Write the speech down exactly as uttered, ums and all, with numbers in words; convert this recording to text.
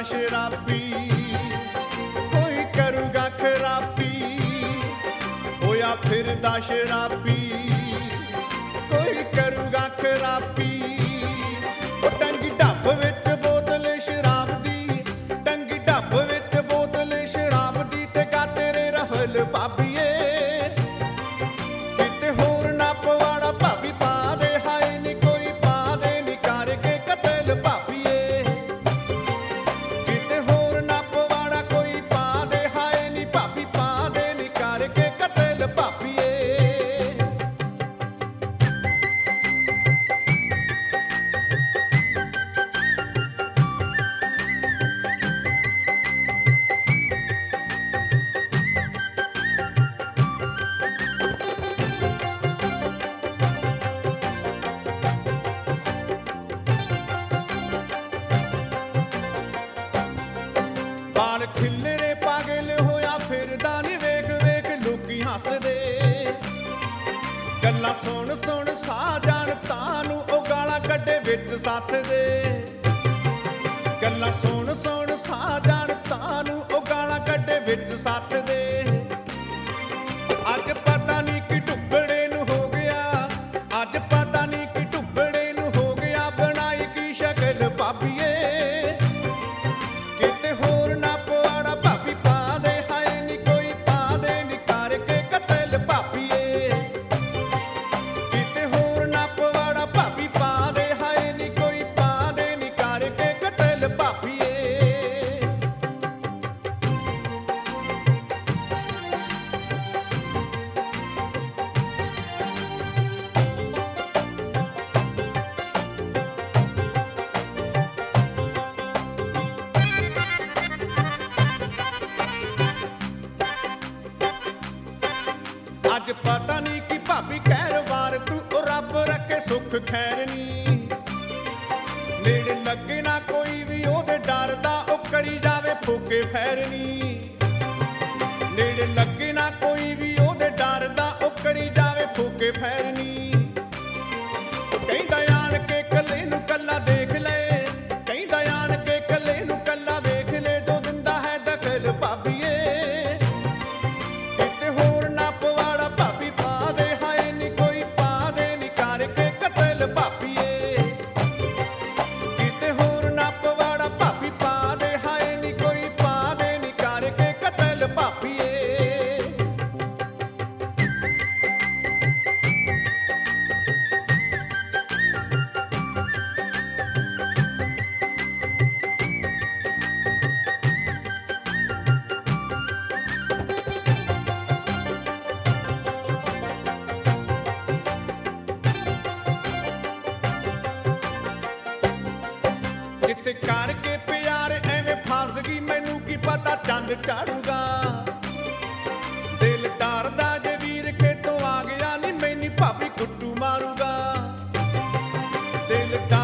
शराबी, कोई करूगा खराबी, होया फिरदा शराबी, कोई करूगा खराबी। टंगी ढब विच बोतल शराब दी, टंगी ढब विच बोतल शराब दी, ते गा तेरे रहल भाभीए किते होर ना पवाड़ा भाभी पा दे, हाय नी कोई पा दे नी करके कतल भाभीए, किते होर ना पवाड़ा कोई पा दे, हाय नी भाभी पा दे नी करके कतल भाभीए। बाल खिलरे पागल होया फिरदा नी, वेख वेख लोकी हसदे, गल्लां सुन सुन सा जान तानू ओ गालां कड्डे विच सੱਥ दे, गल्लां सुन सुन सा जान तानू ओ गालां कड्डे विच सੱਥ दे। अज पता नी कि टुकड़े नू हो गया, अज पता नी कि टुकड़े नू हो गया, बनाई की शक्ल भाभीए किते होर ना पवाड़ा भाभी पा दे, हाय नी कोई पा दे नी करके कतल भाभीए, किते होर ना पवाड़ा भाभी पा दे, हाय नी कोई पा दे नी करके कतल भाभीए। अज पता नहीं कि भाभी खैर वार तू ओ रब रखे सुख खैर नी, नेड़े लगे ना कोई भी ओदे डर दा, ओ करी जावे फूके फैर नी, नेड़े लगे ना कोई भी ओदे डर दा, ओ करी जावे फूके फैर नी। कहंदा आण के कल्ले नू कल्ला देख ले, कहंदा आण के कल्ले नू कल्ला वेख ले, जो दिंदा है दखल भाभीए किते होर ना पवाड़ा भाभी पा दे, हाय नी कोई पा दे नी करके कतल भाभीए, किते होर ना पवाड़ा भाभी पा दे, हाय नी कोई पा दे नी करके कतल भाभीए। किते करके प्यार एवें फस गई, मैनू की पता चंद चाड़ूगा, दिल डरदा जे वीर खेतों आ गया नी, मैनी भाभी कुट्टू मारूगा, दिल डर